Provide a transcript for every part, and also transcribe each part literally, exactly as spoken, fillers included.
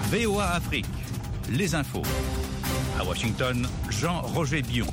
V O A Afrique, les infos. À Washington, Jean-Roger Bion.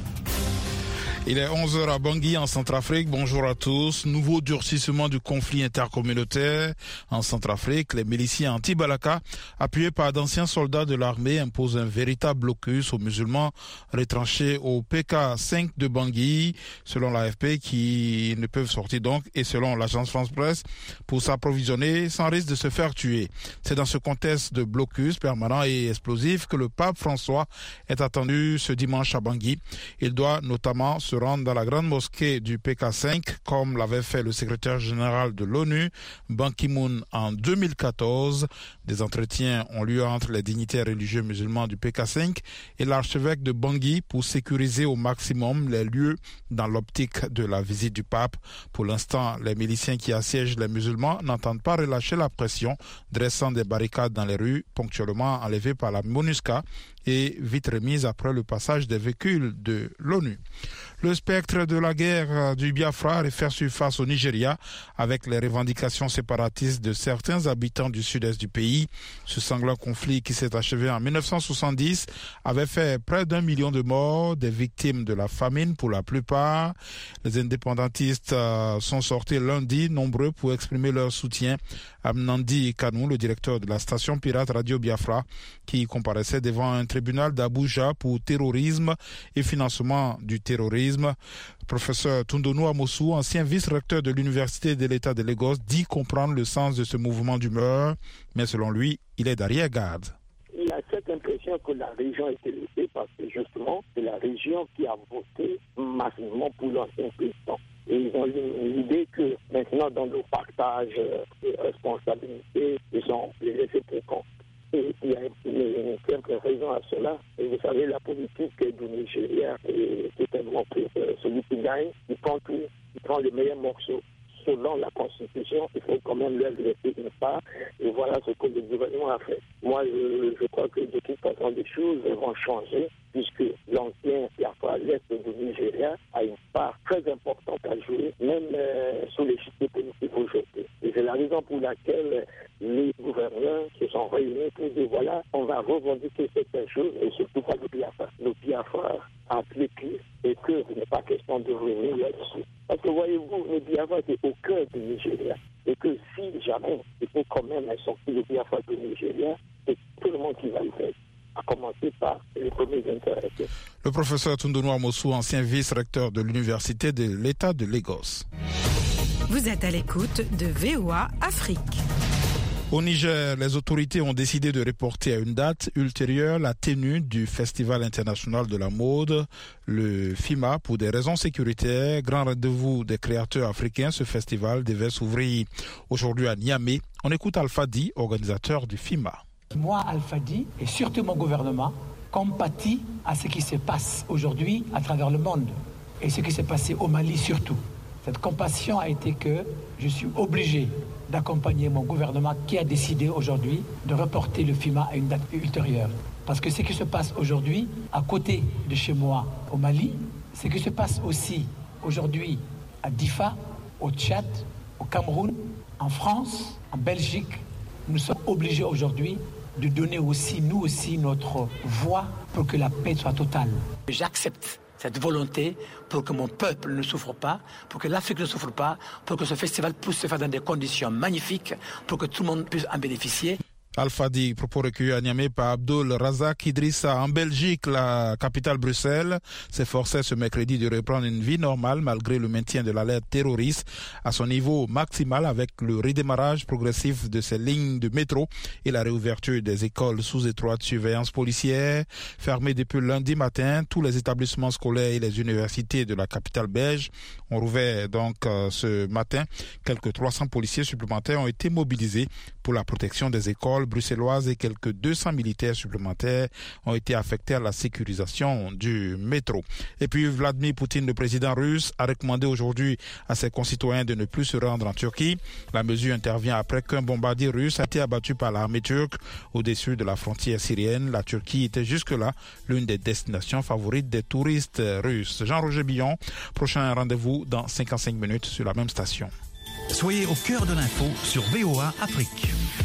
Il est onze heures à Bangui en Centrafrique. Bonjour à tous. Nouveau durcissement du conflit intercommunautaire en Centrafrique. Les miliciens anti-Balaka, appuyés par d'anciens soldats de l'armée, imposent un véritable blocus aux musulmans retranchés au P K cinq de Bangui, selon l'A F P, qui ne peuvent sortir donc, et selon l'agence France-Presse, pour s'approvisionner sans risque de se faire tuer. C'est dans ce contexte de blocus permanent et explosif que le pape François est attendu ce dimanche à Bangui. Il doit notamment se rendre dans la grande mosquée du P K cinq, comme l'avait fait le secrétaire général de l'ONU, Ban Ki-moon, en deux mille quatorze. Des entretiens ont lieu entre les dignitaires religieux musulmans du P K cinq et l'archevêque de Bangui pour sécuriser au maximum les lieux dans l'optique de la visite du pape. Pour l'instant, les miliciens qui assiègent les musulmans n'entendent pas relâcher la pression, dressant des barricades dans les rues, ponctuellement enlevées par la MONUSCA et vite remises après le passage des véhicules de l'ONU. Le spectre de la guerre du Biafra refait surface au Nigeria avec les revendications séparatistes de certains habitants du sud-est du pays. Ce sanglant conflit qui s'est achevé en mille neuf cent soixante-dix avait fait près d'un million de morts, des victimes de la famine pour la plupart. Les indépendantistes sont sortis lundi nombreux pour exprimer leur soutien à Mnandi Kanu, le directeur de la station pirate Radio Biafra, qui comparaissait devant un tribunal d'Abuja pour terrorisme et financement du terrorisme. Professeur Tundonou Amosu, ancien vice-recteur de l'Université de l'État de Lagos, dit comprendre le sens de ce mouvement d'humeur, mais selon lui, il est d'arrière-garde. Il a cette impression que la région est élevée parce que justement, c'est la région qui a voté massivement pour l'ancien président. Et ils ont l'idée que maintenant, dans le partage des responsabilités, ils sont laissés pour compte. Et il y a une simple raison à cela. Et vous savez, la politique du Nigeria est totalement prise. Celui qui gagne, il prend tout, il prend les meilleurs morceaux. Selon la Constitution, il faut quand même leur laisser une part. Et voilà ce que le gouvernement a fait. Moi, je, je crois que de toute façon, les choses vont changer, puisque l'ancien Biafra, l'Est du Nigeria, a une part très importante à jouer, même euh, sous l'échiquier politique aujourd'hui. Et c'est la raison pour laquelle les gouverneurs se sont réunis pour dire, voilà, on va revendiquer certaines choses, et surtout pas le Biafra. Le Biafra a appliqué, et que ce n'est pas question de revenir là-dessus. Parce que voyez-vous, le Biafra est au cœur du Nigeria. Et que si jamais il faut quand même sortir le Biafra du Nigeria, c'est tout le monde qui va le faire, à commencer par les premiers intéressés. Le professeur Tundonou Amosu, ancien vice-recteur de l'Université de l'État de Lagos. Vous êtes à l'écoute de V O A Afrique. Au Niger, les autorités ont décidé de reporter à une date ultérieure la tenue du Festival international de la mode, le FIMA, pour des raisons sécuritaires. Grand rendez-vous des créateurs africains, ce festival devait s'ouvrir aujourd'hui à Niamey. On écoute Alpha Di, organisateur du FIMA. Moi, Alpha Di, et surtout mon gouvernement, compatit à ce qui se passe aujourd'hui à travers le monde et ce qui s'est passé au Mali surtout. Cette compassion a été que je suis obligé d'accompagner mon gouvernement qui a décidé aujourd'hui de reporter le FIMA à une date ultérieure. Parce que ce qui se passe aujourd'hui à côté de chez moi au Mali, ce qui se passe aussi aujourd'hui à Difa, au Tchad, au Cameroun, en France, en Belgique, nous sommes obligés aujourd'hui de donner aussi, nous aussi, notre voix pour que la paix soit totale. J'accepte cette volonté pour que mon peuple ne souffre pas, pour que l'Afrique ne souffre pas, pour que ce festival puisse se faire dans des conditions magnifiques, pour que tout le monde puisse en bénéficier. Alpha Di, propos recueillis à Niamey par Abdul Razak Idrissa. En Belgique, la capitale Bruxelles s'efforçait ce mercredi de reprendre une vie normale malgré le maintien de l'alerte terroriste à son niveau maximal avec le redémarrage progressif de ses lignes de métro et la réouverture des écoles sous étroite surveillance policière. Fermées depuis lundi matin, tous les établissements scolaires et les universités de la capitale belge ont rouvert donc euh, ce matin. Quelques trois cents policiers supplémentaires ont été mobilisés pour la protection des écoles bruxelloises et quelques deux cents militaires supplémentaires ont été affectés à la sécurisation du métro. Et puis Vladimir Poutine, le président russe, a recommandé aujourd'hui à ses concitoyens de ne plus se rendre en Turquie. La mesure intervient après qu'un bombardier russe a été abattu par l'armée turque au-dessus de la frontière syrienne. La Turquie était jusque-là l'une des destinations favorites des touristes russes. Jean-Roger Bion, prochain rendez-vous dans cinquante-cinq minutes sur la même station. Soyez au cœur de l'info sur V O A Afrique.